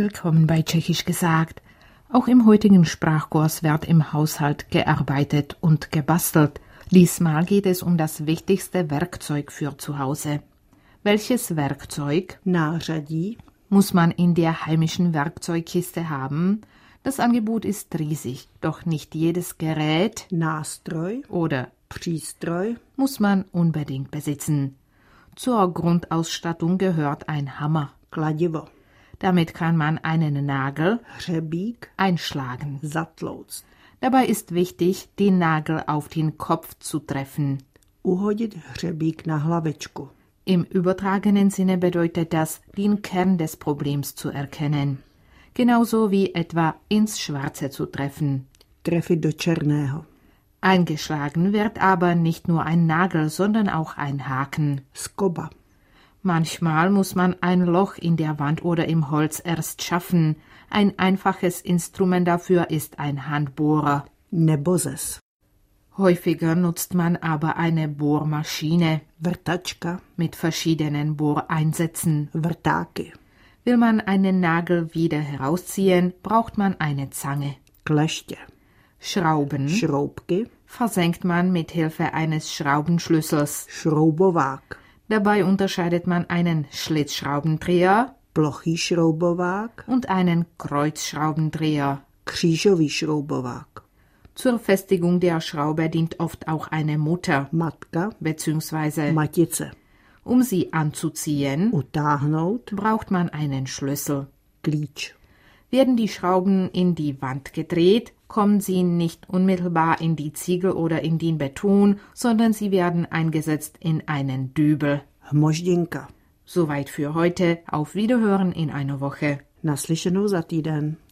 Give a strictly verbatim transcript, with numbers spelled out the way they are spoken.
Willkommen bei Tschechisch gesagt. Auch im heutigen Sprachkurs wird im Haushalt gearbeitet und gebastelt. Diesmal geht es um das wichtigste Werkzeug für zu Hause. Welches Werkzeug? Nářadí. Muss man in der heimischen Werkzeugkiste haben? Das Angebot ist riesig, doch nicht jedes Gerät Nástroj oder Přístroj muss man unbedingt besitzen. Zur Grundausstattung gehört ein Hammer. Kladivo. Damit kann man einen Nagel Hřebík einschlagen. Zatlouct. Dabei ist wichtig, den Nagel auf den Kopf zu treffen. Uhodit hřebík na hlavičku. Im übertragenen Sinne bedeutet das, den Kern des Problems zu erkennen. Genauso wie etwa ins Schwarze zu treffen. Trefit do černého. Eingeschlagen wird aber nicht nur ein Nagel, sondern auch ein Haken. Skoba. Manchmal muss man ein Loch in der Wand oder im Holz erst schaffen. Ein einfaches Instrument dafür ist ein Handbohrer. Nebozes. Häufiger nutzt man aber eine Bohrmaschine Vrtačka. mit verschiedenen Bohreinsätzen. Vrtáky. Will man einen Nagel wieder herausziehen, braucht man eine Zange. Kleště. Schrauben Šroubky. versenkt man mit Hilfe eines Schraubenschlüssels. Šroubovák. Dabei unterscheidet man einen Schlitzschraubendreher Plochý šroubovák. und einen Kreuzschraubendreher. Křížový šroubovák. Zur Festigung der Schraube dient oft auch eine Mutter Matka. bzw. Matice. um sie anzuziehen, Utáhnout. braucht man einen Schlüssel. Klíč. Werden die Schrauben in die Wand gedreht, kommen sie nicht unmittelbar in die Ziegel oder in den Beton, sondern sie werden eingesetzt in einen Dübel. Hmožděnka. Soweit für heute. Auf Wiederhören in einer Woche. Naslyšenou za týden.